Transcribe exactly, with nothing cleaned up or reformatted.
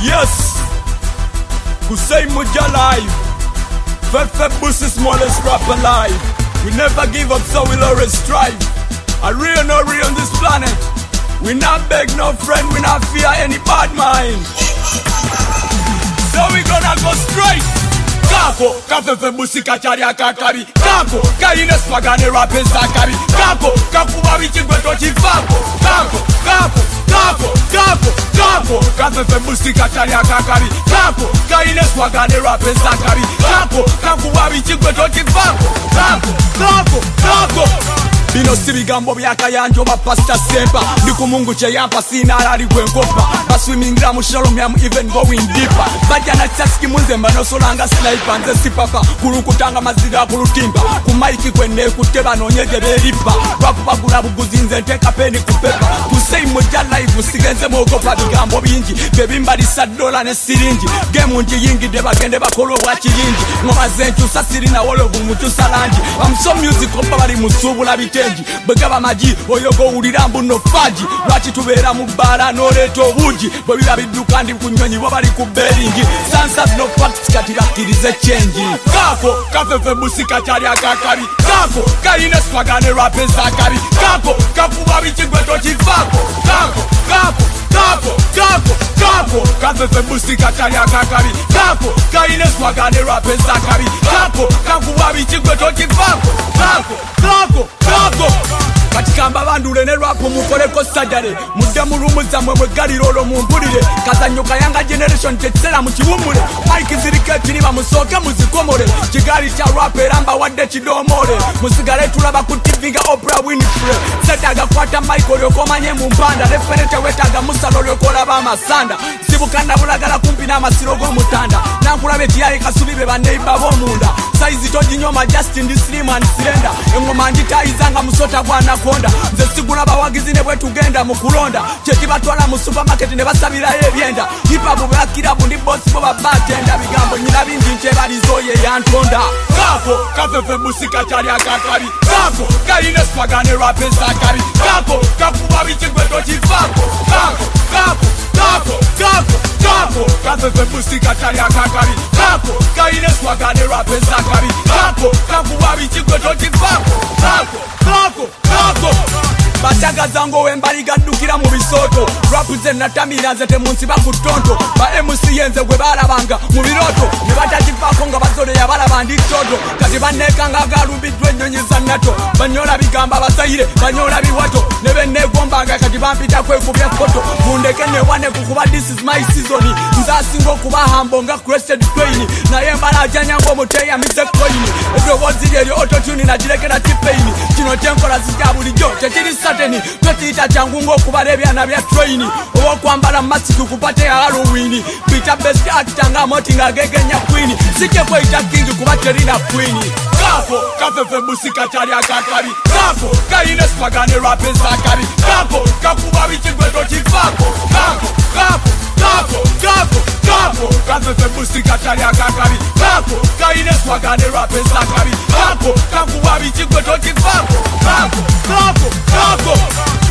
Yes, Kusei Muja live. Fefe Busi smallest rapper live. We never give up, so we'll always strive. A real no real on this planet. We not beg no friend, we not fear any bad mind. So we gonna go straight. Kako, kafefe busi kacharia kakari. Kako, kaine swagane rapin sakari. Kako, kakuba bichigwe tochifako. Kako, kako, kako, kako, kako, kafefe busi kacharia kakari. Kako, kaine swagane rapin sakari. Kako, kakuba bichigwe tochifako. Kako, kako, kako. Bino si bigambo byakayanjo bapasta sempa. Ndiku mungu cheyampa sinalali gwenkopa. Baswimingira mu shalom yamu even going deeper. Bajana chaski munzemba no solanga sniper. Nze sipapa kulukutanga maziga kulutimba. Kumaiki kwene kuteba nonyege beripa. Wakubagula buguzi nze nteka peni kupepa. Kusei Muja live usigenze mwogopa bigambo bingi. Bebimba lisa dola ne sirinji. Gemu nji yingi deba gende bakolo wachiyinji. Ngoma zenchu sasiri na wolo gumuchu salanji. I'm so music opa bali musubu la bite. Begaba maji oyogo ulirambu no faji. Lwachi tubera mubara no leto buji. Bwebila biduka ndi kunyonyi wabali kuberingi. Sansas no facts kati bakirize change. Kako, kafefe busi kachari akakari. Kako, kaine swagane rapin sakari. Kako, kakuba bichigwe tochifako. Kako, kako, kako, kako, kako, kafefe busi kachari akakari. Kako, kaine swagane rapin sakari. Kako, kakuba bichigwe tochifako. Kako, kako, kako. Katikamba bandule ne rap mukoleko sajale. Mudde mu rumu zamwe mwegalirolo mumpulire. Kazanyoka yanga generation tetera mu kiwumule. Mike ziriketi niba musoke muzikomole. Kigali cha rap eramba wadde kidomole. Musigale tulaba ku T V nga Oprah Winfrey. Setaga kwata Michael yokomanye mu mpanda. Referente wetaga musalo lyokola ba masanda. Sibukanda bulagala kumpi na masiro go mutanda. Nankulabe tiyaye kasubibe baneiba bomunda. Size tojinyoma Justin the Slim and Slender. Engoma nditayizanga musota bwana konda. Nze sigula bawagizi ne bwe tugenda mu kulonda. Cheki batwala mu supermarket ne basabira ebyenda. Hip hop bakira bundi boss bo babatenda bigambo nyina bingi nche balizoye yantonda. Kako, kafefe busi kachari akakari. Kako, kaine swagane rapin sakari. Kako, kakuba bichigwe tochifako. Kako, kako, kako, kako, kako, kafefe busi kachari akakari. Kako, kaine swagane rapin sakari. Kako, kakuba bichigwe tochifako. Kako, kako, kako. Bataga zango wembali gadukira mu bisoto. Rapu ze natamira nze temunsi bakutonto. Ba M C yenze gwe balabanga mu biroto. Ne batajipako nga bazole ya balabandi toto. Kati baneka nga galubidwe nyonyi za nato. Banyola bigamba basayire, banyola biwato. Ne benegombanga kati bampita kwekubya foto. Mundeke ne wane kukuba this is my season. Nzasingo kuba hambo nga crested train. Na yembala ajanya ngo muteya mise coin. Ebyo wozili eri auto tune na jirekera tipain. Kino tempola zikabuli jo. Chekiri sateni. Twetita changu ngo kubalebya na bya train. Owo kwambala mask kupate ya Halloween. Peter best actor nga motinga gegenya queen. Sike kwa ita king kubaterina queen. Kako, kafefe busi kachari akakari. Kako, kaine swagane rapin sakari. Kako, kakuba bichigwe tochifako. Kako, kako, kako, kako, kako, kafefe busi kachari akakari. Kako, kaine swagane rapin sakari. Kako, kakuba bichigwe tochifako. Kako, kako, kako.